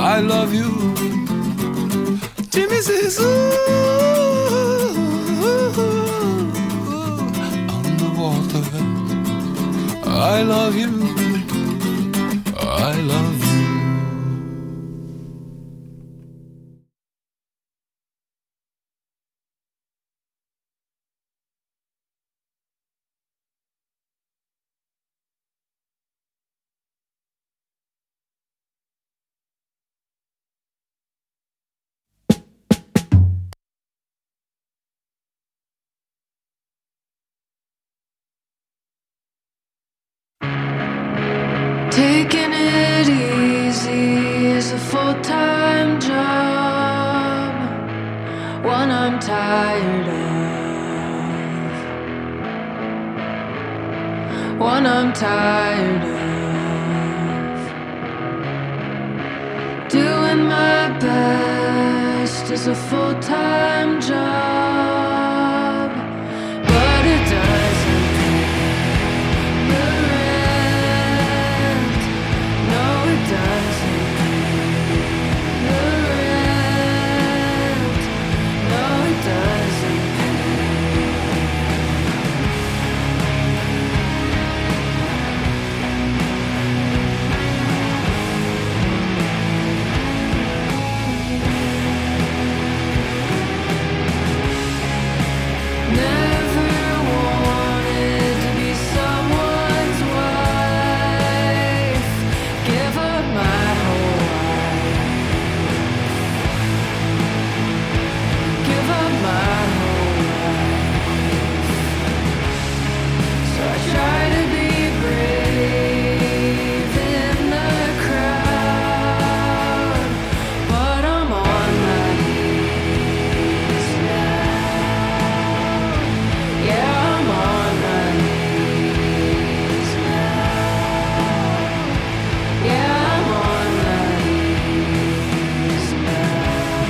I love you. Jimmy says, ooh, on the water. I love you. I love you. Taking it easy is a full-time job, one I'm tired of, one I'm tired of. Doing my best is a full-time job, but it doesn't pay the rent. No, it doesn't pay the rent. No, it doesn't Never wanted to be someone's wife. Give up my whole life. Give up my whole life. So I try to be brave in the crowd, but I'm on my knees now. Yeah, I'm on my knees now. Yeah, I'm on my knees now.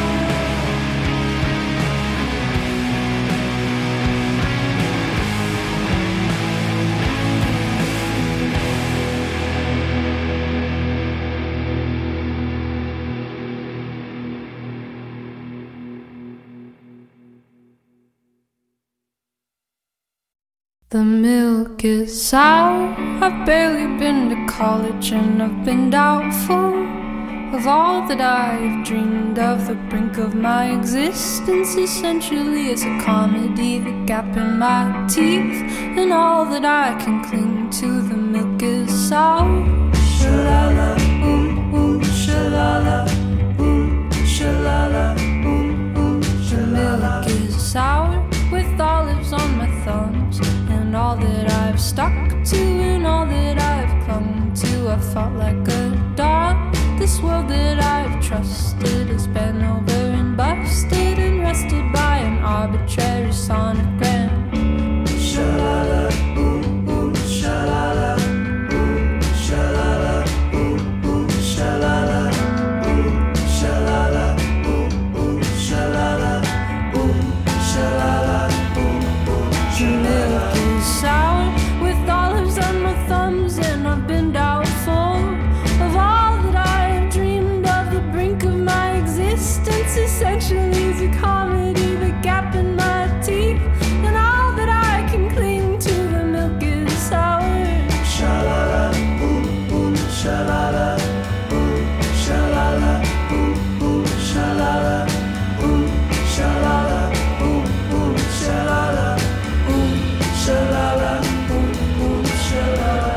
The milk is sour. I've barely been to college and I've been doubtful of all that I've dreamed of. The brink of my existence essentially is a comedy. The gap in my teeth and all that I can cling to. The milk is sour. Shalala, shalala, shalala, The milk is sour with olives on my thumbs, and all that I've stuck to and all that I've clung to. I fought like a dog. This world that I've trusted has been over and busted and rested by an arbitrary sonogram. Shalala, shalala, shalala, shalala, shalala, shalala, shalala. The milk is sour with olives on my thumbs, and I've been doubtful of all that I have dreamed of. The brink of my existence essentially is a comedy. The gap in my teeth and all that I can cling to. The milk is sour. Shalala, shalala, shalala, shalala, shalala, shalala. Shalala, shalala.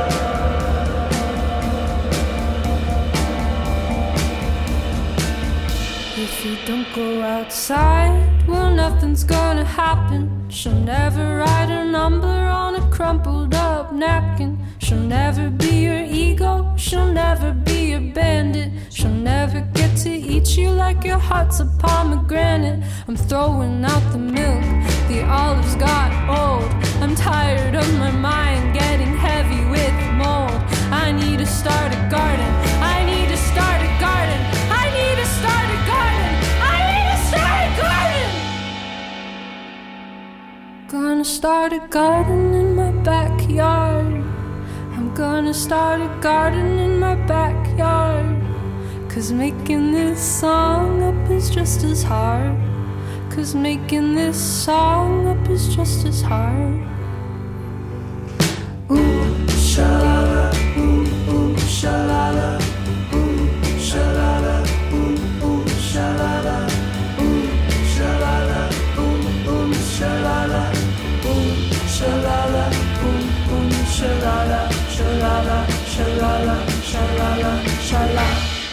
If you don't go outside, well, nothing's gonna happen. She'll never write her number on a crumpled up napkin. She'll never be your ego, she'll never be your bandit. She'll never get to eat you like your heart's a pomegranate. I'm throwing out the milk, the olives got old. I'm tired of my mind getting heavy with mold. I need to start a garden, I need to start a garden, I need to start a garden, I need to start a garden. Gonna start a garden in my backyard. I'm gonna start a garden in my backyard. 'cause making this song up is just as hard. 'Cause making this song up is just as hard. Ooh, sha-la-la, ooh, ooh, sha-la-la, ooh, sha-la-la, ooh, ooh, sha-la-la, ooh, sha-la-la, ooh, ooh, sha-la-la, ooh, sha-la-la, ooh, ooh, sha-la-la, sha-la-la, sha-la-la, sha-la-la, sha-la.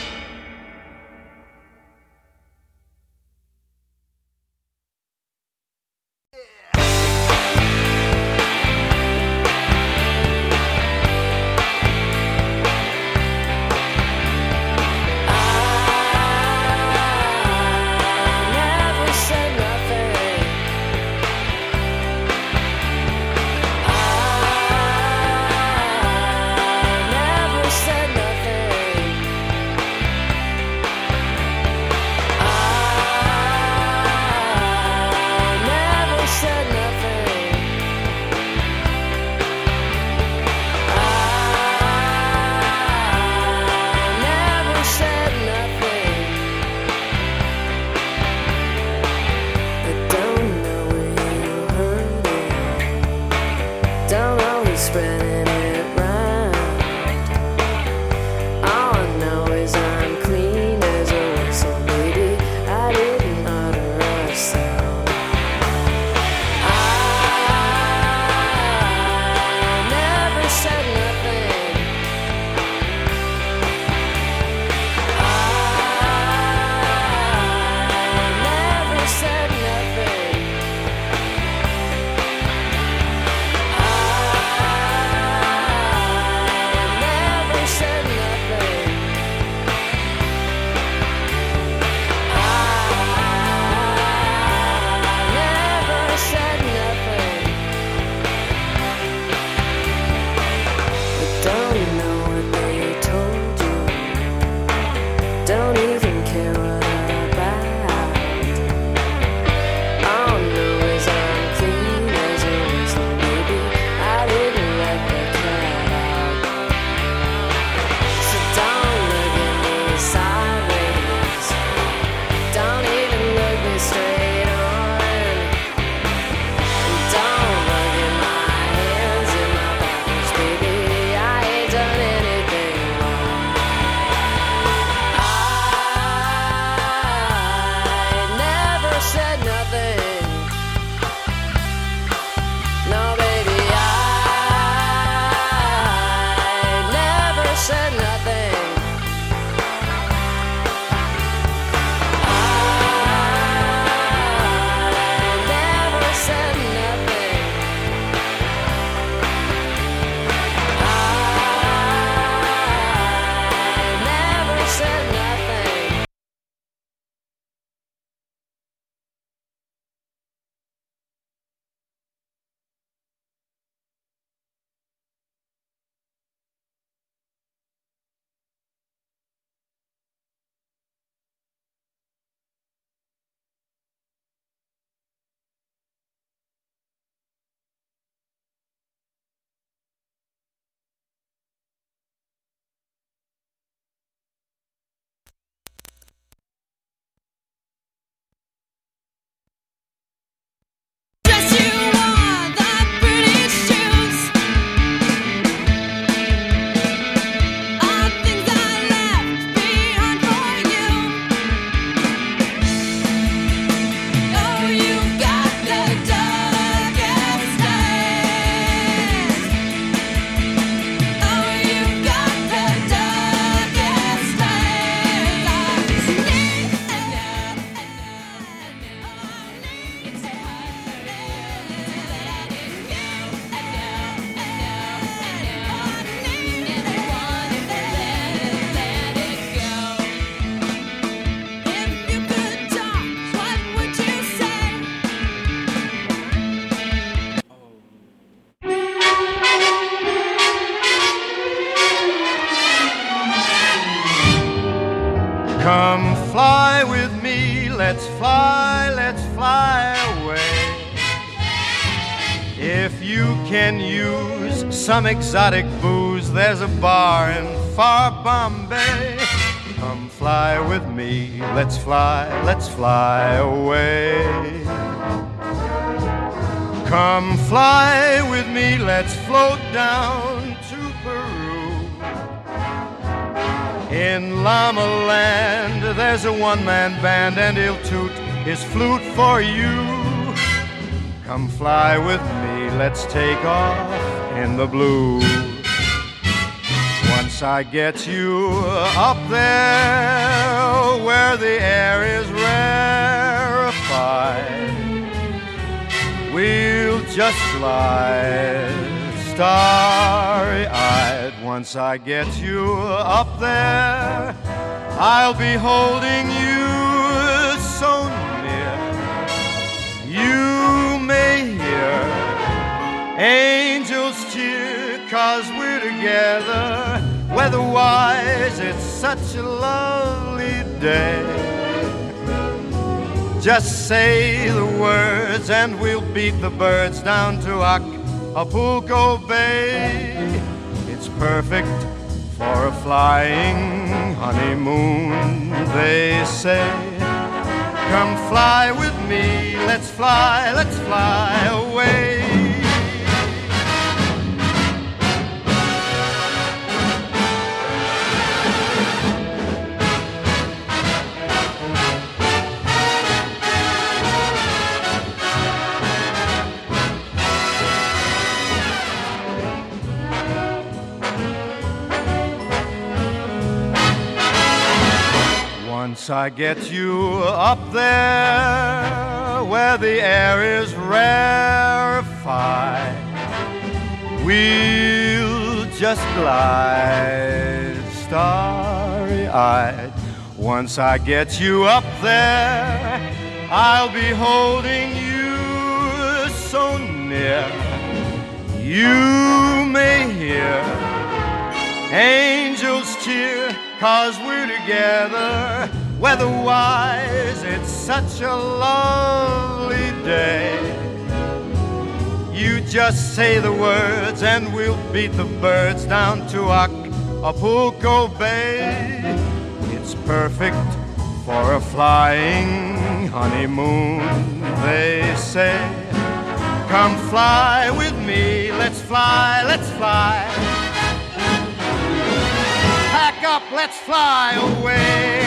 Come fly with me, let's fly away. If you can use some exotic booze, there's a bar in far Bombay. Come fly with me, let's fly away. Come fly with me, let's float down to Peru. In Llama Land, there's a one-man band, and he'll toot his flute for you. Come fly with me, let's take off in the blue. Once I get you up there where the air is rarefied, we'll just glide starry-eyed. Once I get you up there, I'll be holding you so near. You may hear angels cheer, 'cause we're together. Weather-wise, it's such a lovely day. Just say the words and we'll beat the birds down to Acapulco Bay. It's perfect for a flying honeymoon, they say. Come fly with me, let's fly away. Once I get you up there where the air is rarefied, we'll just glide starry-eyed. Once I get you up there, I'll be holding you so near. You may hear angels cheer, 'cause we're together. Weather-wise, it's such a lovely day. You just say the words and we'll beat the birds down to Acapulco Bay. It's perfect for a flying honeymoon, they say. Come fly with me, let's fly. Pack up, let's fly away.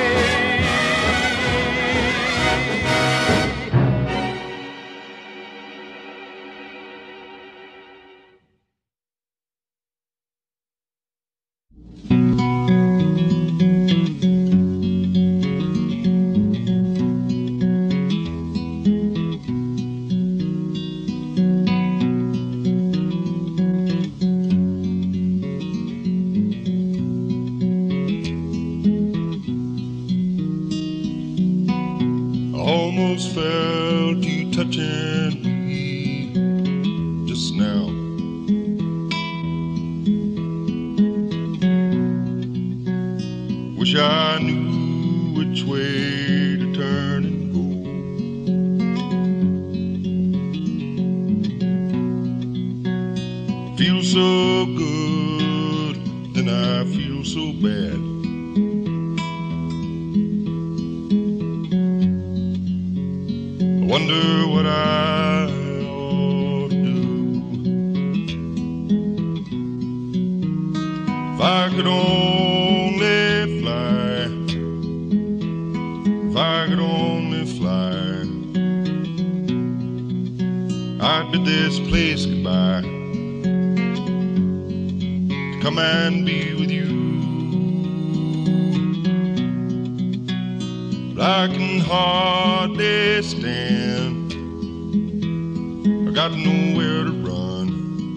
Almost felt you touching me just now. Wish I knew which way to turn and go. Feel so good, then I feel so bad. Wonder what I ought to do. If I could only fly, if I could only fly, I'd bid this place goodbye to come and be with you. But I can hardly stand, I got nowhere to run.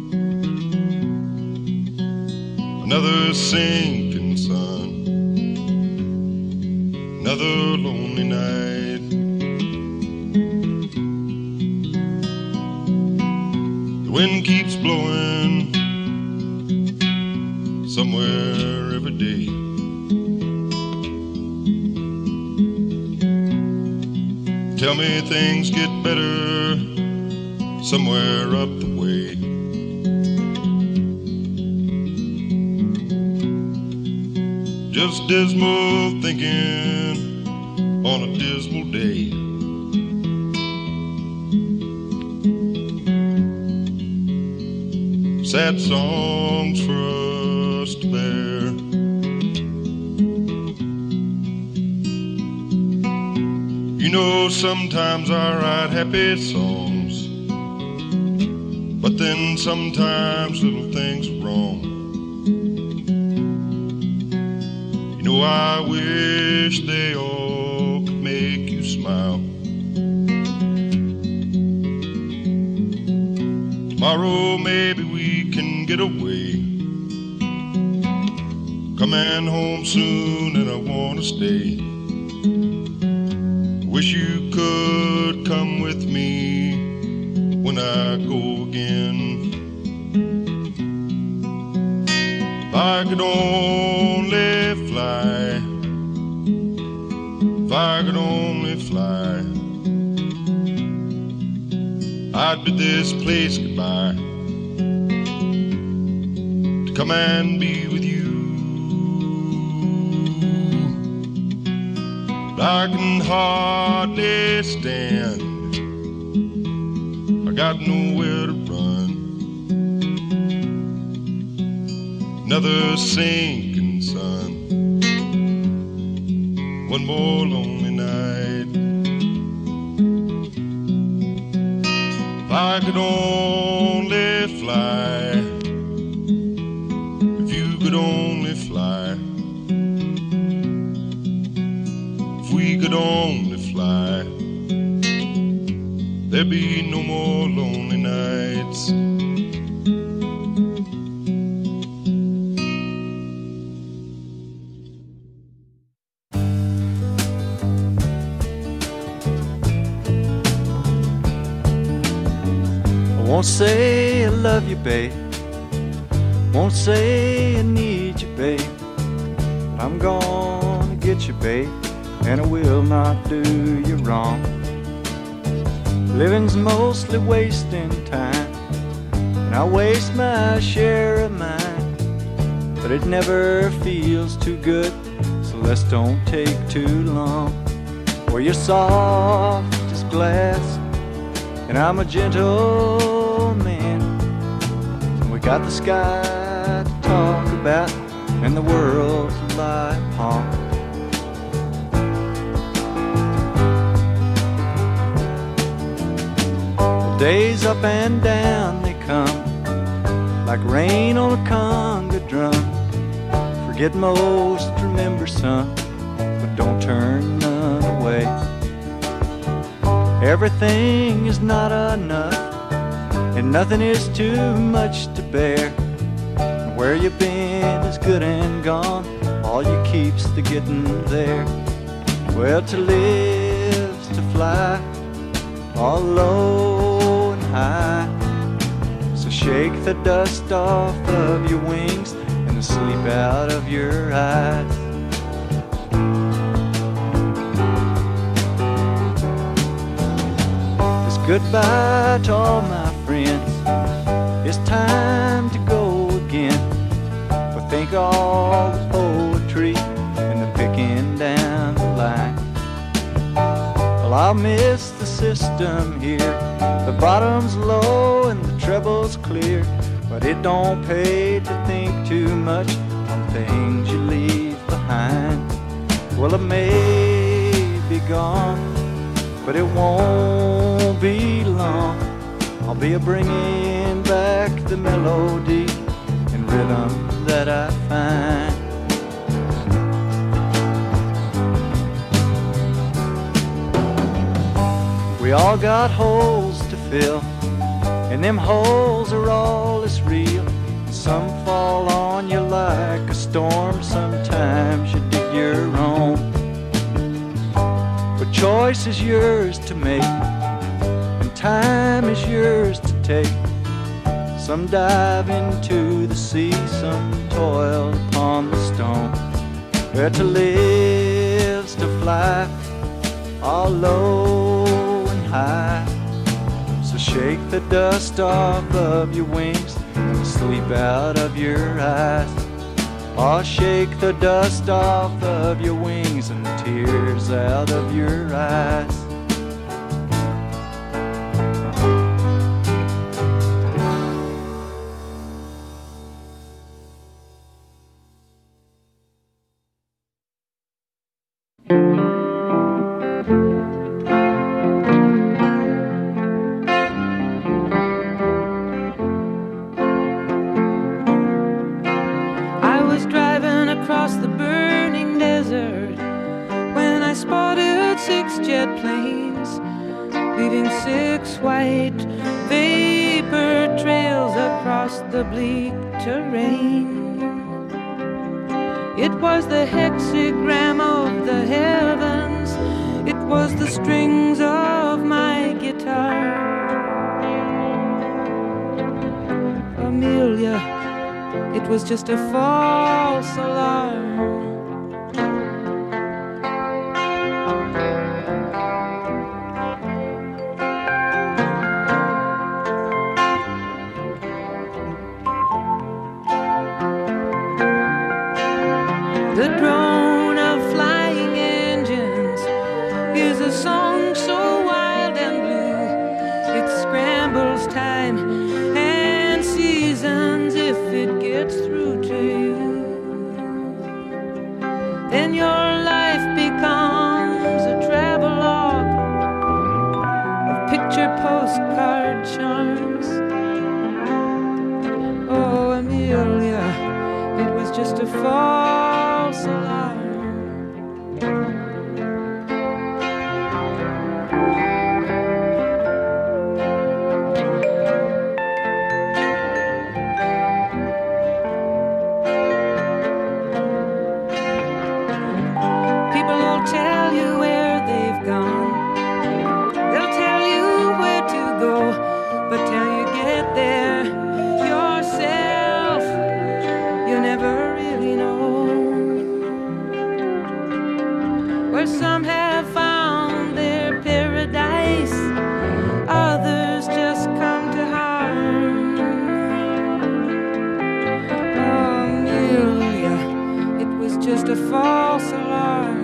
Another sinking sun, another lonely night. The wind keeps blowing somewhere every day. Tell me things get better somewhere up the way. just dismal thinking on a dismal day. Sad songs for us to bear. You know, sometimes I write happy songs, but then sometimes little things are wrong. You know, I wish they all could make you smile. Tomorrow maybe we can get away. Coming home soon and I wanna stay. Wish you could come with me when I go again. If I could only fly, if I could only fly, I'd bid this place goodbye to come and be with you. But I can hardly stand, I got nowhere to run. Another sinking sun, one more lonely night. If I could only fly, if you could only fly, if we could only fly, there'd be no more lonely nights. Won't say I love you, babe. Won't say I need you, babe. But I'm gonna get you, babe, and I will not do you wrong. Living's mostly wasting time, and I waste my share of mine. But it never feels too good, so let's don't take too long. Well, you're soft as glass, and I'm a gentle man. We got the sky to talk about and the world to lie upon. The days up and down they come, like rain on a conga drum. Forget most, remember some, but don't turn none away. Everything is not enough, and nothing is too much to bear. And where you've been is good and gone, all you keep's the getting there. Well, to live's to fly, all low and high. So shake the dust off of your wings and the sleep out of your eyes. Goodbye to all my friends, it's time to go again. But think all the poetry and the picking down the line. Well, I'll miss the system here, the bottom's low and the treble's clear. But it don't pay to think too much on things you leave behind. Well, it may be gone, but it won't be long. I'll be bringing back the melody and rhythm that I find. We all got holes to fill, and them holes are all that's real. Some fall on you like a storm, sometimes you dig your own. But choice is yours to make, and time is yours to take. Some dive into the sea, some toil upon the stone. Where to live's to fly, all low and high. So shake the dust off of your wings and sleep out of your eyes. I'll shake the dust off of your wings and the tears out of your eyes. The bleak terrain. It was the hexagram of the heavens. It was the strings of my guitar. Amelia, it was just a false alarm. The drone of flying engines is a song so wild and blue. It scrambles time and seasons if it gets through to you. Then your life becomes a travelogue of picture postcard charms. Oh, Amelia, it was just a false alarm. People will tell you where they've gone. They'll tell you where to go, but till you get there yourself, you never really know. Where some have found their paradise, others just come to harm. Oh, Amelia, it was just a false alarm.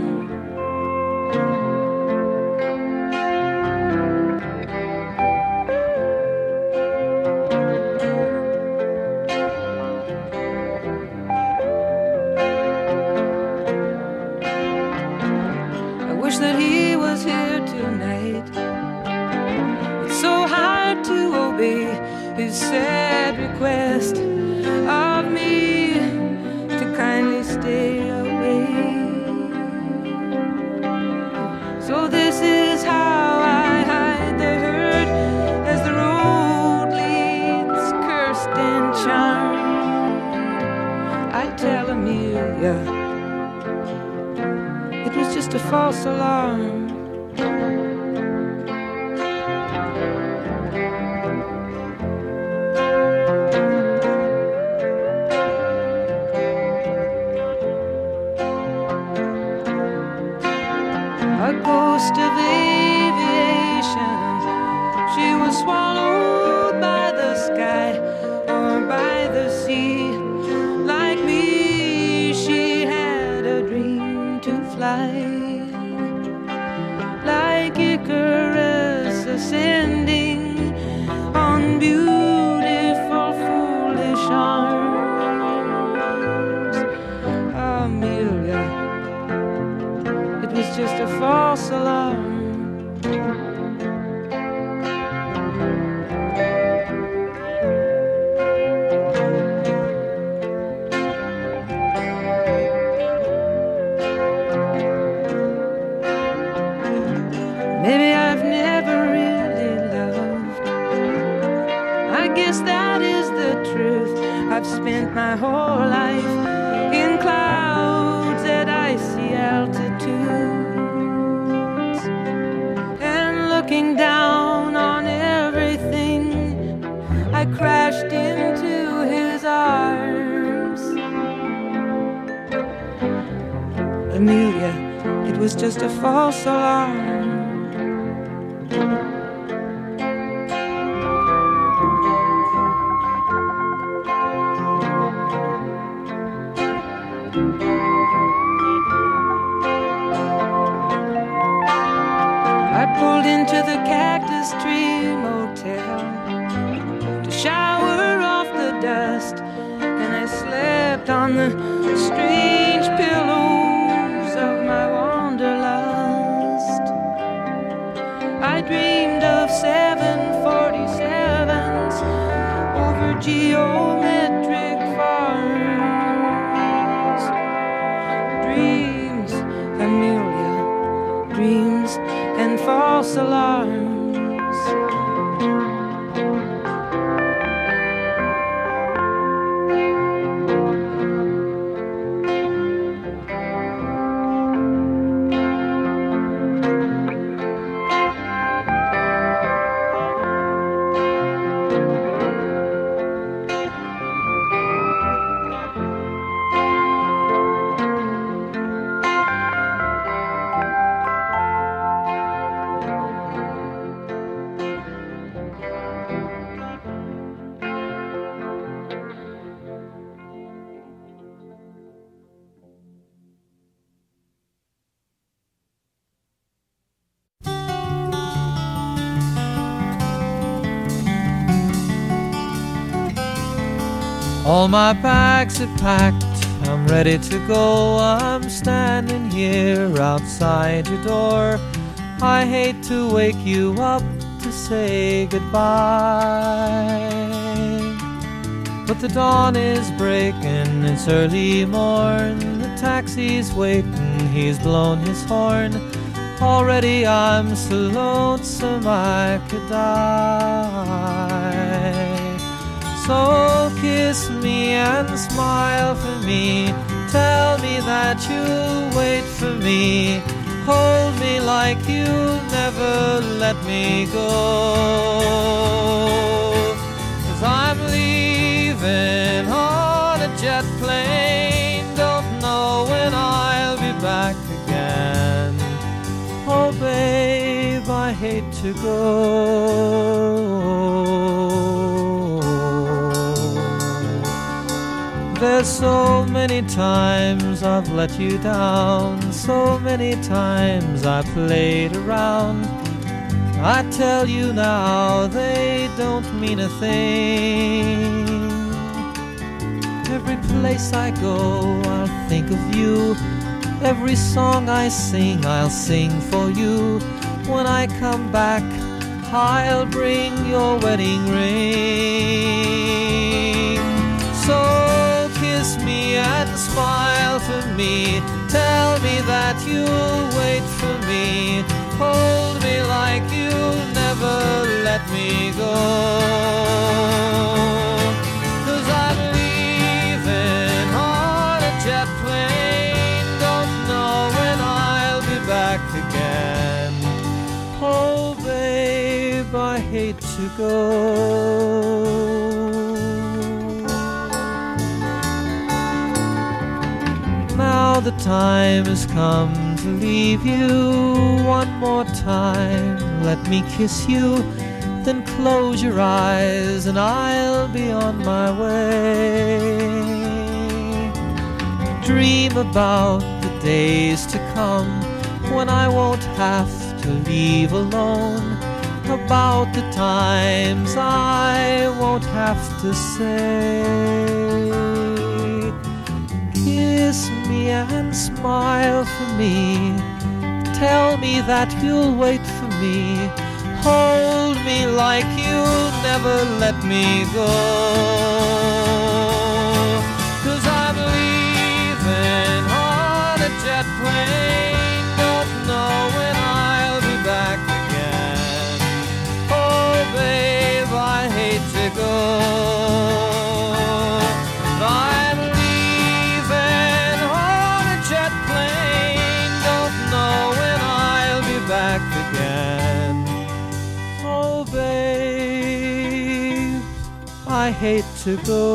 I wish that he was here tonight. It's so hard to obey his sad request of me to kindly stay away. So this is how I hide the hurt as the road leads cursed and charmed. I tell Amelia it was just a false alarm. A ghost of aviation, she was swallowed by the sky or by the sea. Like me, she had a dream to fly. Like Icarus ascending on beautiful foolish arms. Amelia, it was just a false alarm. Maybe I've never really loved. I guess that is the truth. I've spent my whole life in clouds at icy altitudes, and looking down on everything, I crashed into his arms. Amelia, it was just a false alarm. pulled into the Cactus Tree Motel to shower off the dust, and I slept on the strange pillows of my wanderlust. I dreamed of 747s over geometric farms. Dreams, Amelia, dreams and false alarms. All my bags are packed, I'm ready to go. I'm standing here outside your door. I hate to wake you up to say goodbye, but the dawn is breaking, it's early morn. The taxi's waiting, he's blown his horn. Already I'm so lonesome I could die. So kiss me and smile for me. Tell me that you'll wait for me. Hold me like you'll never let me go. 'Cause I'm leaving on a jet plane. Don't know when I'll be back again. Oh babe, I hate to go. There's so many times I've let you down, so many times I played around. I tell you now, they don't mean a thing. Every place I go, I'll think of you. Every song I sing, I'll sing for you. When I come back, I'll bring your wedding ring. So kiss me and smile for me. Tell me that you'll wait for me. Hold me like you'll never let me go. 'Cause I'm leaving on a jet plane. Don't know when I'll be back again. Oh babe, I hate to go. Now the time has come to leave you. One more time, let me kiss you. Then close your eyes and I'll be on my way. Dream about the days to come when I won't have to leave alone. About the times I won't have to say. Kiss me and smile for me. Tell me that you'll wait for me. Hold me like you'll never let me go. 'Cause I'm leaving on a jet plane. Don't know when I'll be back again. Oh babe, I hate to go. I'm leaving on a jet plane. Don't know when I'll be back again. Oh babe, I hate to go.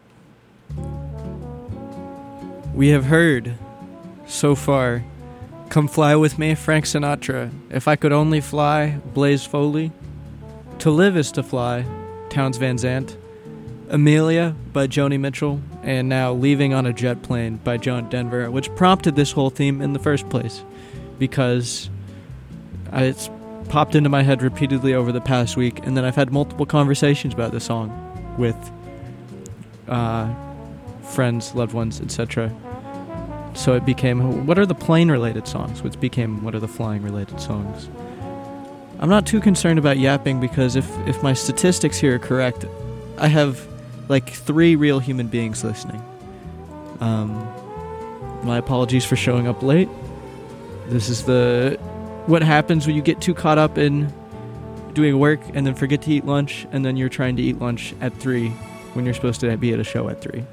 We have heard so far Come Fly With Me, Frank Sinatra. If I Could Only Fly, Blaze Foley. To Live Is to Fly, Townes Van Zandt. Amelia by Joni Mitchell, and now Leaving on a Jet Plane by John Denver, which prompted this whole theme in the first place, because it's popped into my head repeatedly over the past week, and then I've had multiple conversations about this song with friends, loved ones, etc. So it became, what are the plane-related songs? Which became, what are the flying-related songs? I'm not too concerned about yapping, because if my statistics here are correct, I have like 3 real human beings listening. My apologies for showing up late. This is what happens when you get too caught up in doing work and then forget to eat lunch, and then you're trying to eat lunch at 3 when you're supposed to be at a show at 3.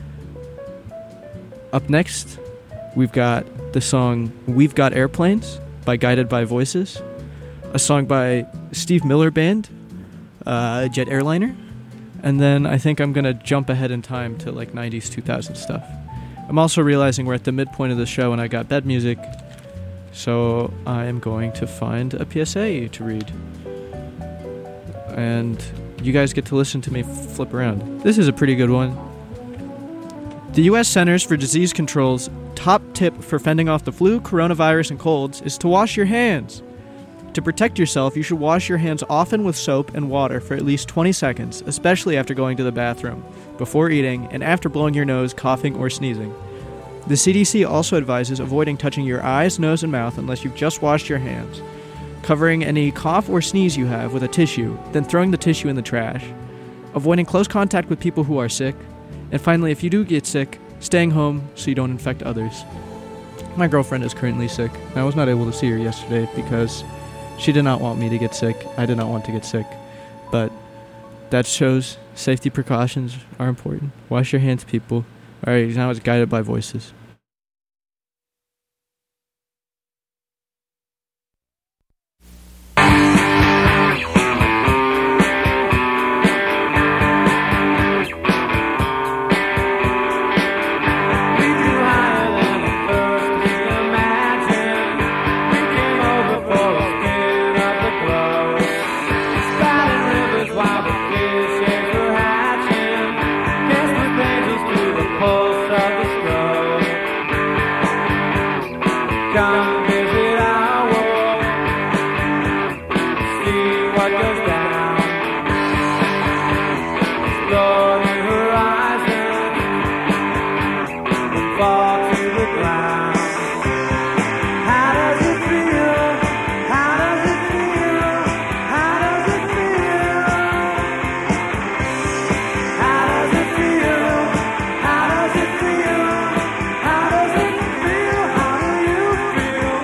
Up next, we've got the song We've Got Airplanes by Guided by Voices, a song by Steve Miller Band, Jet Airliner. And then I think I'm going to jump ahead in time to like 90s, 2000s stuff. I'm also realizing we're at the midpoint of the show and I got bed music, so I am going to find a PSA to read. And you guys get to listen to me flip around. This is a pretty good one. The U.S. Centers for Disease Control's top tip for fending off the flu, coronavirus, and colds is to wash your hands. To protect yourself, you should wash your hands often with soap and water for at least 20 seconds, especially after going to the bathroom, before eating, and after blowing your nose, coughing, or sneezing. The CDC also advises avoiding touching your eyes, nose, and mouth unless you've just washed your hands, covering any cough or sneeze you have with a tissue, then throwing the tissue in the trash, avoiding close contact with people who are sick, and finally, if you do get sick, staying home so you don't infect others. My girlfriend is currently sick. I was not able to see her yesterday because she did not want me to get sick. I did not want to get sick. But that shows safety precautions are important. Wash your hands, people. Alright, now it's Guided by Voices. How does it feel?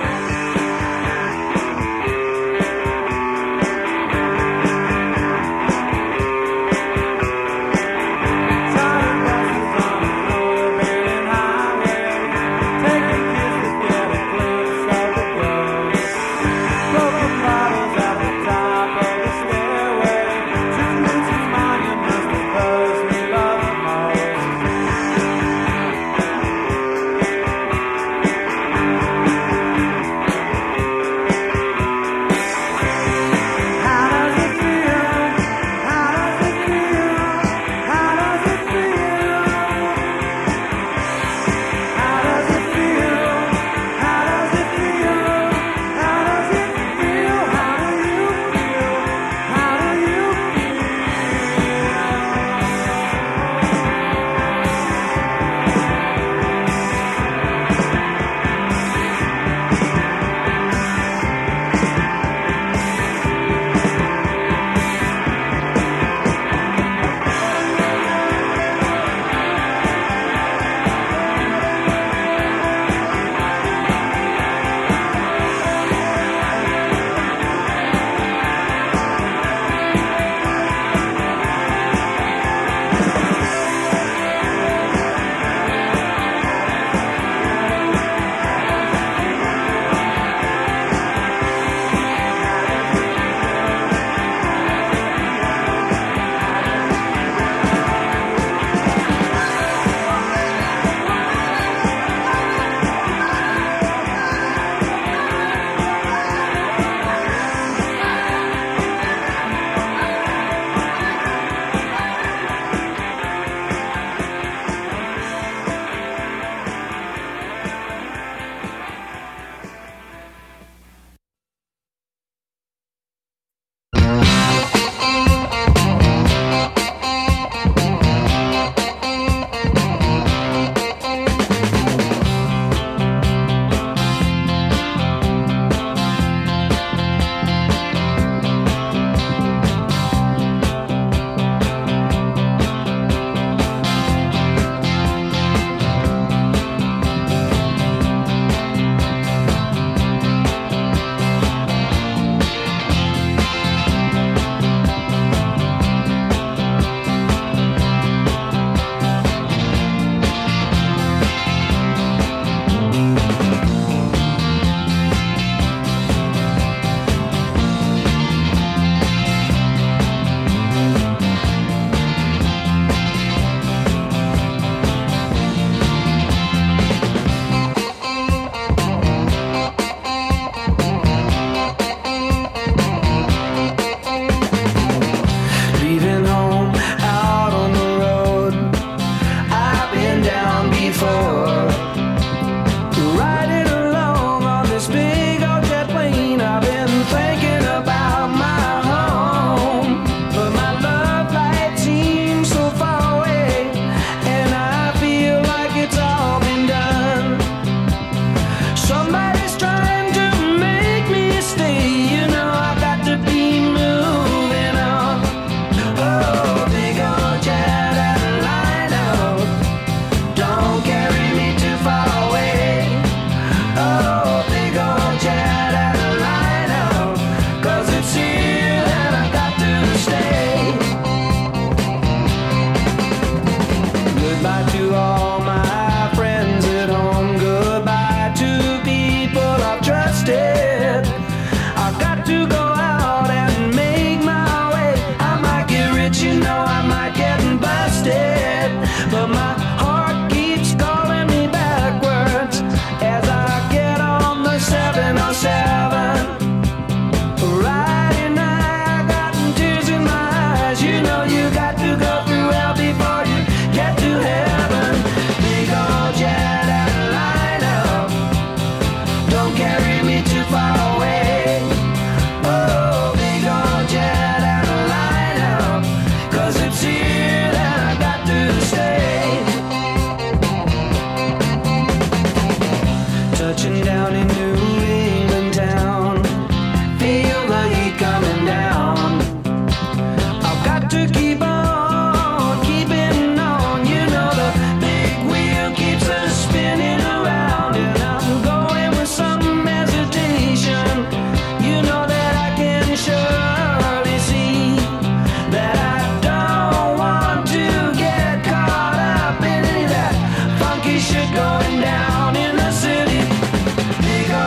touching down in New England town. Feel the heat coming down. I've got to keep on keeping on. You know the big wheel keeps us spinning around, and I'm going with some hesitation. You know that I can surely see that I don't want to get caught up in any of that funky shit going down in the city. Big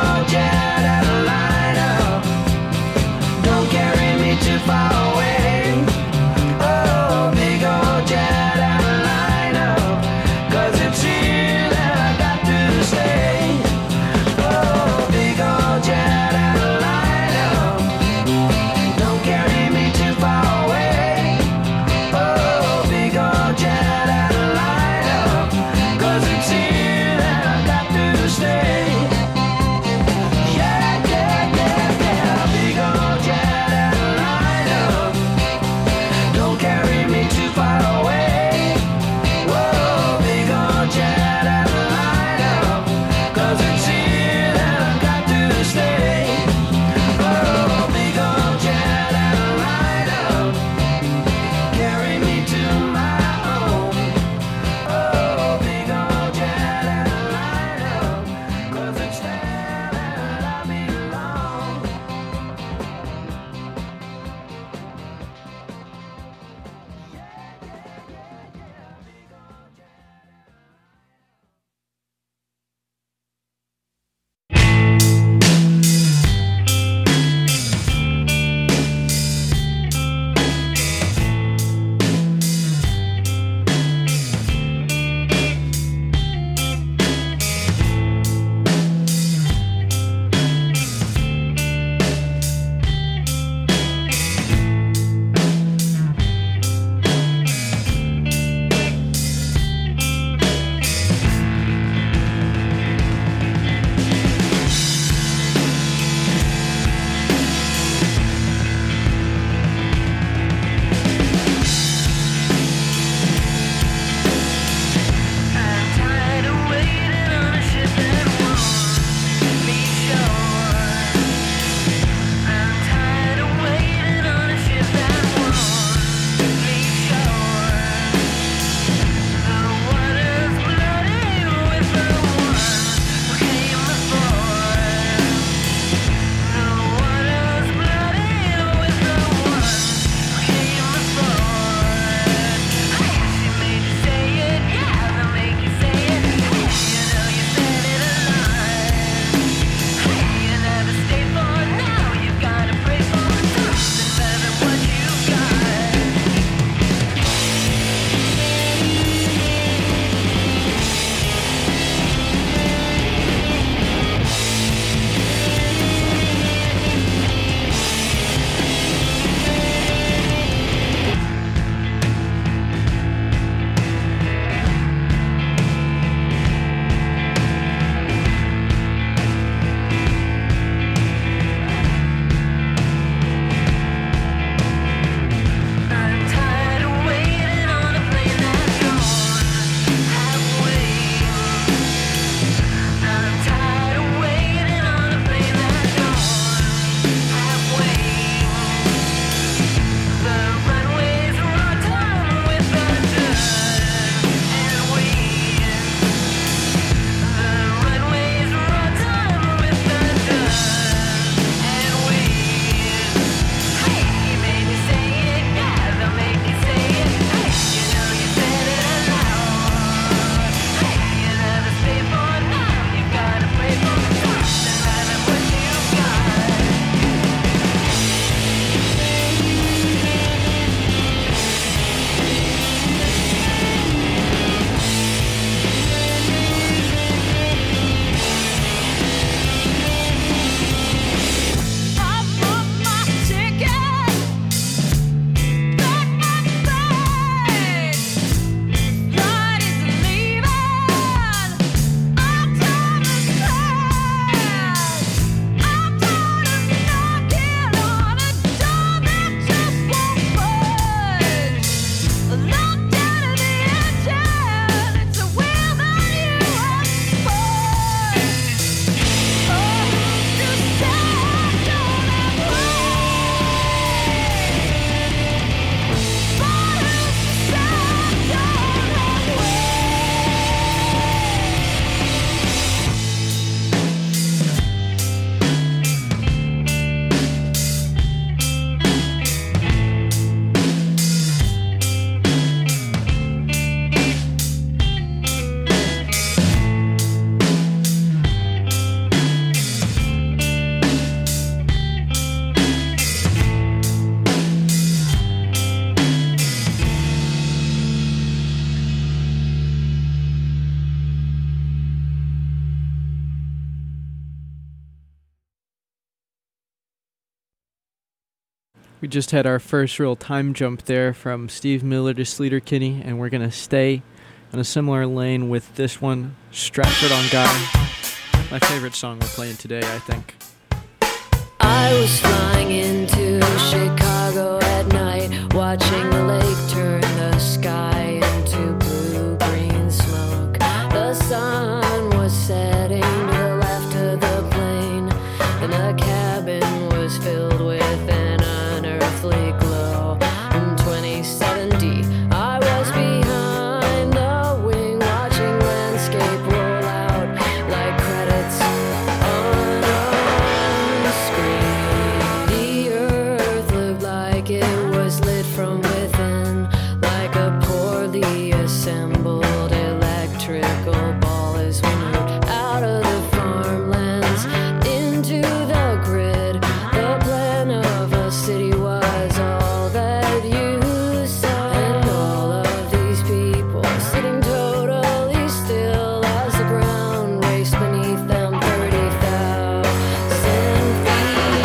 We just had our first real time jump there from Steve Miller to Sleater Kinney, and we're going to stay in a similar lane with this one, Stratford on Guy. My favorite song we're playing today, I think. I was flying into Chicago at night, watching the lake turn the sky into blue-green smoke. The sun was setting to the left of the plane, and the cabin was filled with an unearthly glow. In 2070, I was behind the wing, watching landscape roll out like credits on a screen. The earth looked like it was lit from within, like a poorly assembled electrical ball as we moved out of the farmlands into the grid. The plan of a city was all that you saw, and all of these people sitting totally still as the ground raced beneath them 30,000 feet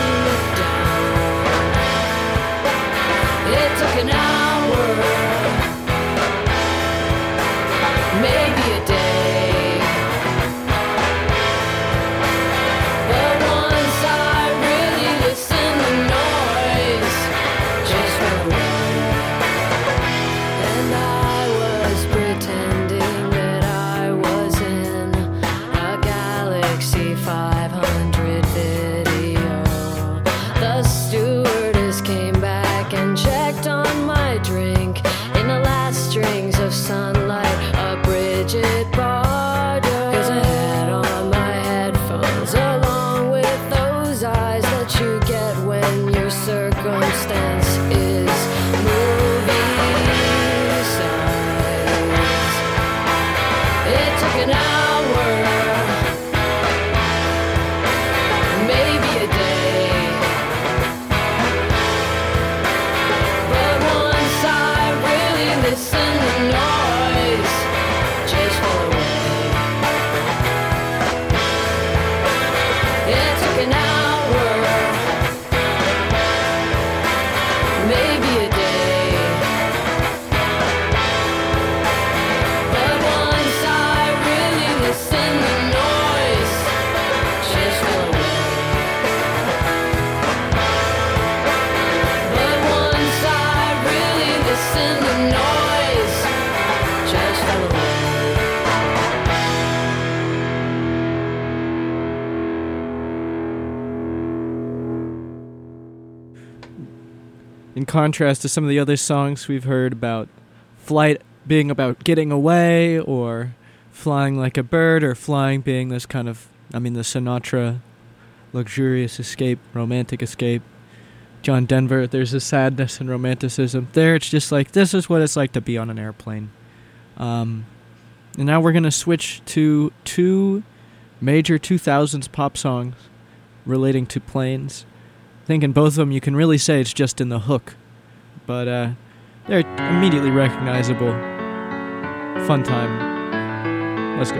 down. It took an hour, maybe a day, but once I really listened, the noise just went away, and I was pretending that I was in a Galaxy 500 video. The stewardess came back and checked on my drink in the last strings of sunlight, a Bridget Barder. 'Cause I had on my headphones along with those eyes that you get when your circumstance is movie size. It took an hour, maybe a day, but once I really listened, the noise just fell away. It took an hour, maybe a day, but once I really listened, the noise just fell away. But once I really listened, the noise just fell away. In contrast to some of the other songs we've heard about flight being about getting away, or flying like a bird, or flying being this kind of, the Sinatra luxurious escape, romantic escape. John Denver, there's a sadness and romanticism. There, it's just like, this is what it's like to be on an airplane. And now we're going to switch to two major 2000s pop songs relating to planes. I think in both of them you can really say it's just in the hook. But they're immediately recognizable. Fun time. Let's go.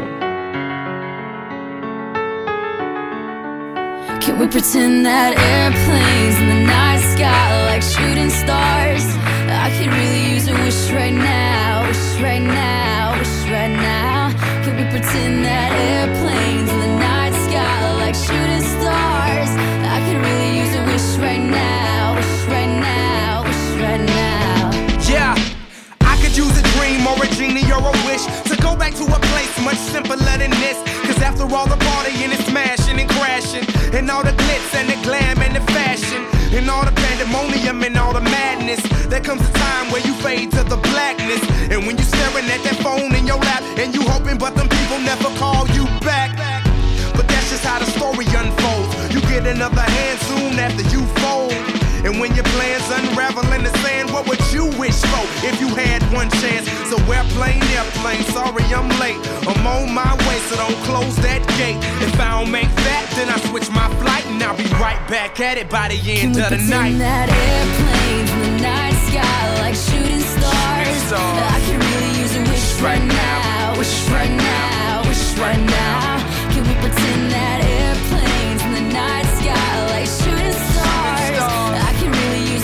Can we pretend that airplanes in the night sky are like shooting stars? I could really use a wish right now, wish right now, wish right now. Can we pretend that airplanes in the night sky are like shooting stars? I could really use a wish right now, wish right now, wish right now. Yeah, I could use a dream or a genie or a wish to go back to a place much simpler than this. Cause after all the partying and smashing and crashing, and all the glitz and the glam and the fashion, and all the pandemonium and all the madness, there comes a time where you fade to the blackness. And when you're staring at that phone in your lap, and you hoping but them people never call you back. But that's just how the story unfolds. You get another hand soon after you fold. And when your plans unravel in the sand, what would you wish for if you had one chance? So airplane, sorry I'm late. I'm on my way, so don't close that gate. If I don't make that, then I switch my flight, and I'll be right back at it by the end of the night. Can we pretend that airplanes in the night sky like shooting stars? I could really use a wish right now, wish right now, wish right now. Can we pretend that airplanes in the night sky like shooting stars? I could really use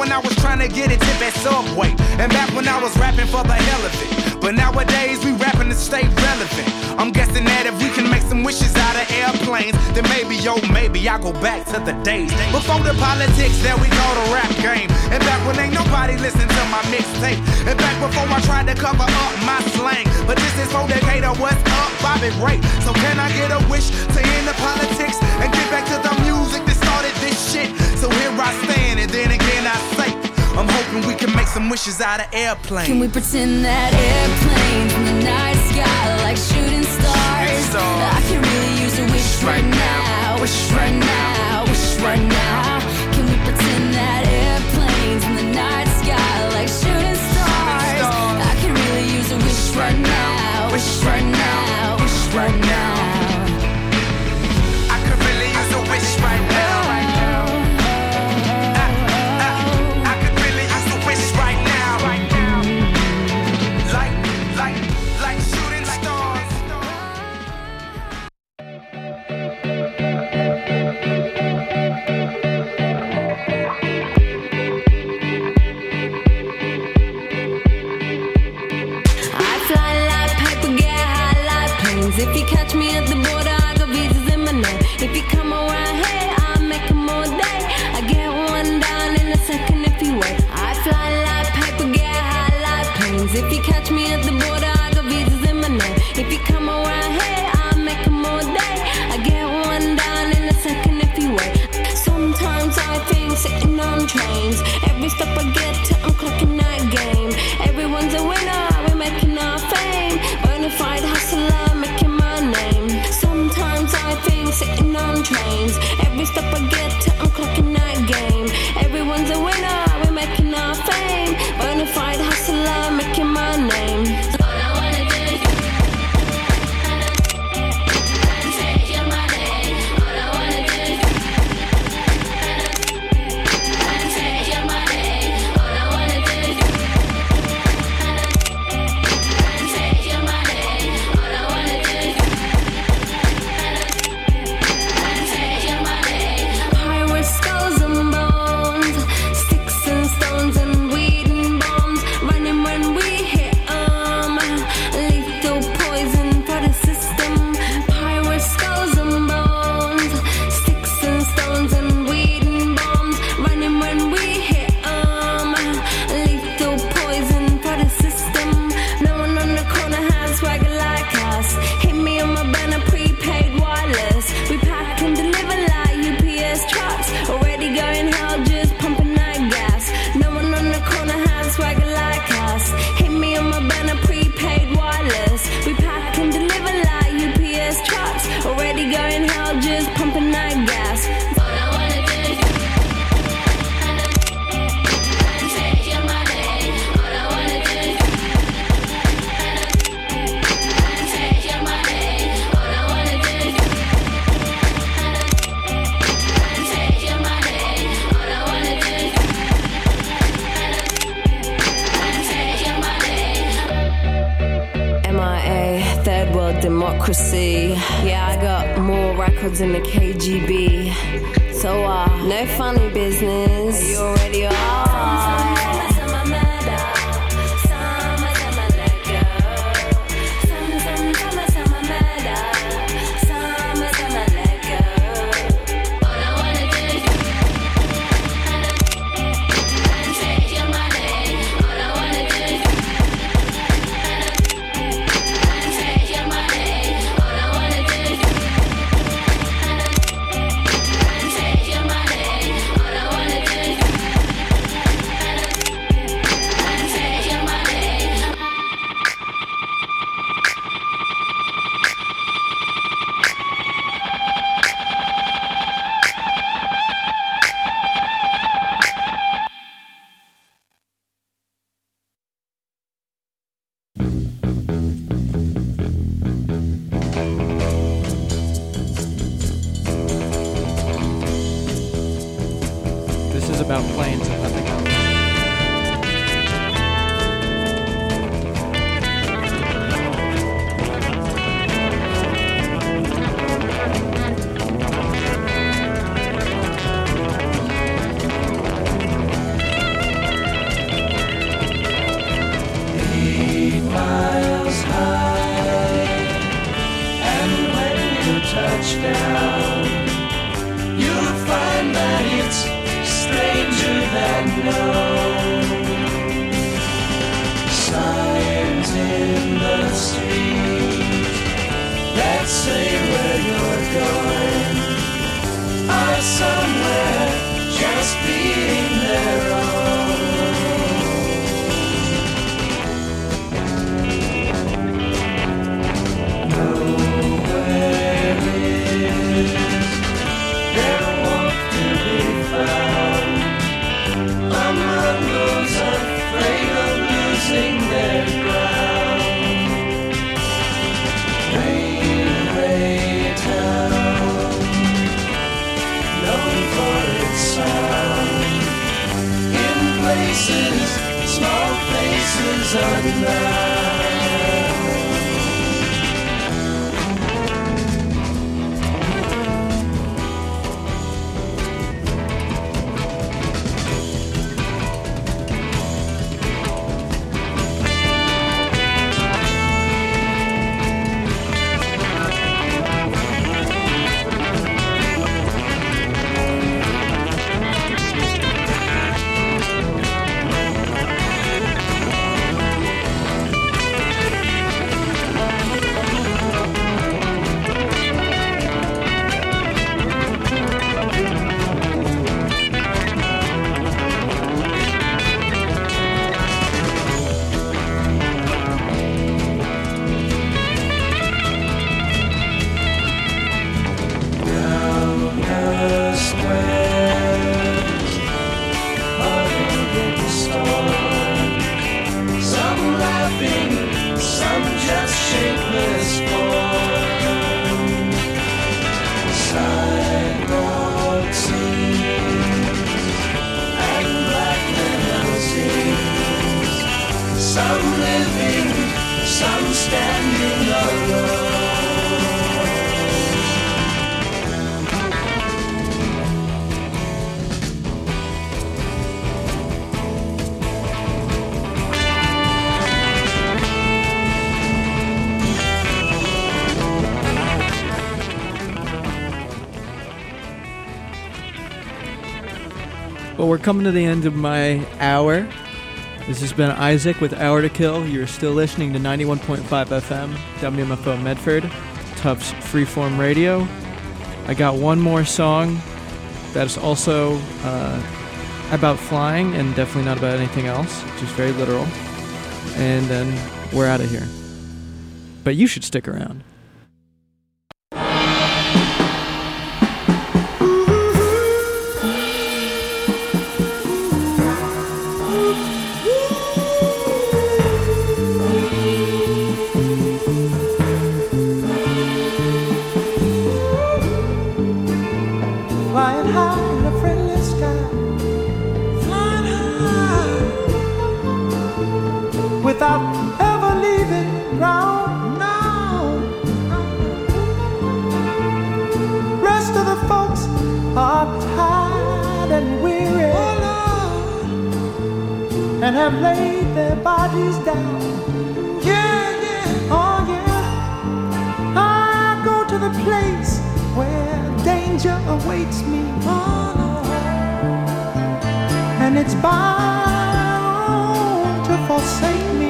when I was trying to get a tip at Subway. And back when I was rapping for the hell of it. But nowadays we rapping to stay relevant. I'm guessing that if we can make some wishes out of airplanes, then maybe, yo, maybe I'll go back to the days before the politics that we call the rap game. And back when ain't nobody listened to my mixtape. And back before I tried to cover up my slang. But this is for Decatur, what's up, Bobby Ray. So can I get a wish to end the politics and get back to the music that started this shit? So here I stand, and then again I say, I'm hoping we can make some wishes out of airplanes. Can we pretend that airplanes in the night sky like shooting stars? I can really use a wish right now, wish right now, wish right now. Can we pretend that airplanes in the night sky like shooting stars? I can really use a wish right now, wish right now, wish right now. I could really use a wish right now. If you catch me at the border, I got visas in my name. If you come around here, I'll make them all day. I get one down in a second if you wait. I fly like paper, get high like planes. If you catch me at the border, I got visas in my name. If you come around here, I'll make them all day. I get one down in a second if you wait. Sometimes I think sitting on trains. Every stop I get to, I'm clocking that game. Everyone's a winner, we're making our fame. Bonafide hustler, making my name. Sometimes I think sitting on trains. Every stop I get to, I'm clocking that game. Everyone's a winner, we're making our fame. Bonafide hustler, making my name. All I wanna do is take your money. All I wanna do is take your money. All I wanna do is take your money. All I wanna do is take your money. Pirates, skulls and bones, sticks and stones and weed and bombs. Running when we hit 'em. Lethal poison for the system. Pirates, skulls and bones, sticks and stones and weed and bombs. Running when we hit 'em. Lethal poison for the system. No one on the corner has swagger like us. Hit me on my banner, prepaid wireless. We pack and deliver like UPS trucks. Already going hell, just pumping that gas. No one on the corner has swagger like us. Hit me on my banner, prepaid wireless. We pack and deliver like UPS trucks. Already going hell, just pumping that gas. All I wanna do is take your money. All I wanna do is take your money. All I wanna do is take your money. All I wanna do is take your money. MIA, third world democracy. Yeah, I got more records than the KGB. So, no funny business. You already are. This is about planes and nothing else. found among those afraid of losing their ground. Railway town, known for its sound, in places, small faces unknown. Well, we're coming to the end of my hour. This has been Isaac with Hour to Kill. You're still listening to 91.5 FM, WMFO Medford, Tufts Freeform Radio. I got one more song that's also about flying and definitely not about anything else, just very literal. And then we're out of here. But you should stick around. Flying high in the friendly sky, flying high, without ever leaving ground. Now, rest of the folks are tired and weary, and have laid their bodies down. Yeah, yeah, oh yeah. I go to the place where danger awaits me, and it's bound to forsake me.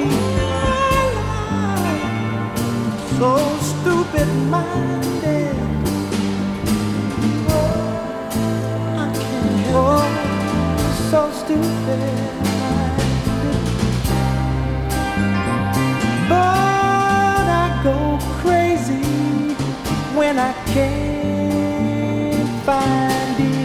So stupid-minded, I can't help it. So stupid-minded, but I go crazy when I can't find it.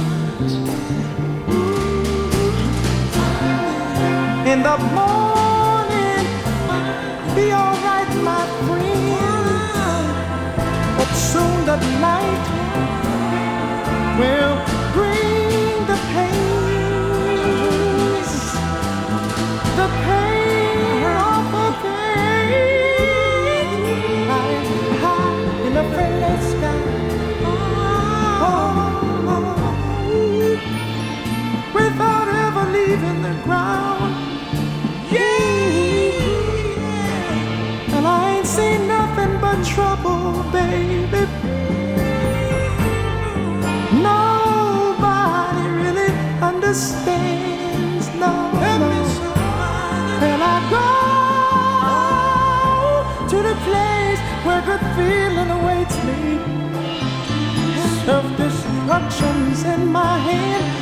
In the morning, be alright, my friend, but soon the night will bring the pains, the pain of a pain. I'm high in the friendly sky, without ever leaving the ground. Yeah, and I ain't seen nothing but trouble, baby. Nobody really understands, no. And I go to the place where good feeling awaits me. Self-destruction's in my hand.